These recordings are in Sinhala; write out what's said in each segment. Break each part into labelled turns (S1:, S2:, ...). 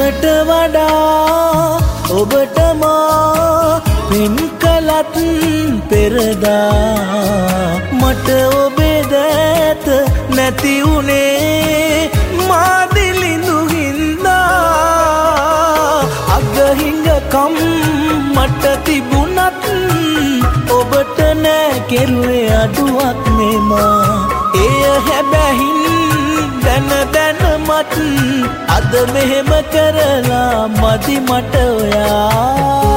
S1: හැමට වඩා ඔබට මා පෙම් කළත් පෙරදා මට ඔබේ දෑත නැති උනේ මා දිලිඳු හින්දා අගහිඟකම් මට තිබුණත් ඔබට නෑ කෙරුවේ අඩුවක් මේමා එය හැබැහින් දැනමත් අද මෙහෙම කරලා මදි මට ඔයා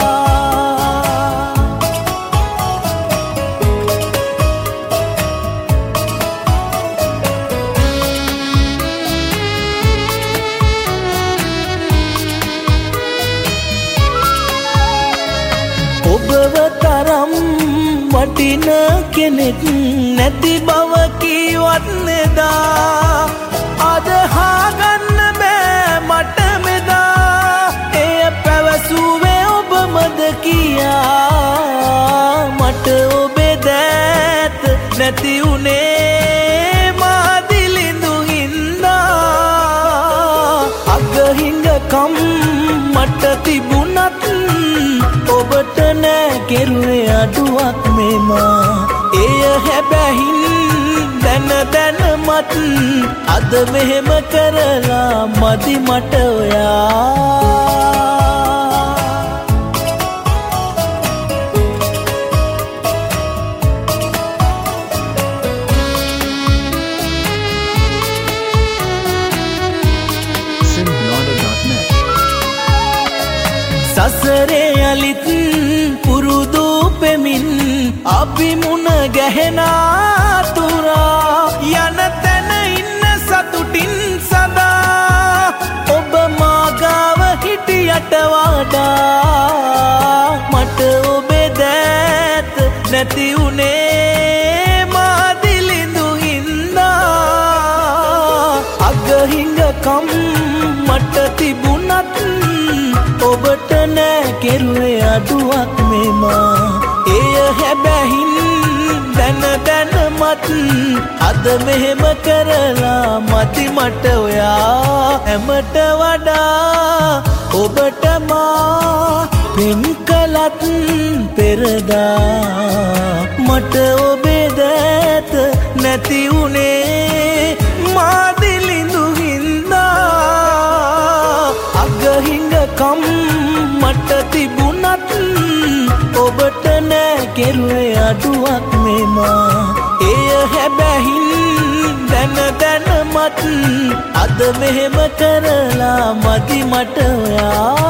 S1: ඔබව තරම් වටින කෙනෙක් නැති බව කීවත් නෙදා අද හාගන්න බෑ මට මෙදා එය පැවසුවේ ඔබමද කියා මට ඔබේ දෑත නැති උනේ මා දිලිඳු හින්දා අගහිඟකම් මට තිබුණත් ඔබට නෑ කෙරුවේ අඩුවක් මේමා එය හැබැහින් දැනමත් අද මෙහෙම කරලා මදි මට ඔයා සසරේ යලිත් පුරුදු පෙමින් අපි මුණ ගැහෙනා තුරා යන තැන ඉන්න සතුටින් සදා ඔබ මාගාව හිටියට වඩා මට ඔබේ දෑත නැති උනේ මා දිලිඳු හින්දා අගහිඟකම් මට තිබුණත් ඔබට නෑ කෙරුවේ අඩුවක් මේමා එය හැබැහින් දැනමත් අද මෙහෙම කරලා මති මට ඔයා හැමට වඩා ඔබට මා පෙම් කළත් පෙරදා මට ඔබේ දෑත නැති උනේ මා දිලිඳු හින්දා අගහිඟකම් මට තිබුණත් ඔබට නෑ කෙරුවේ අඩුවක් මේමා එය හැබැහින් දැනමත් අද මෙහෙම කරලා මදි මට ඔයා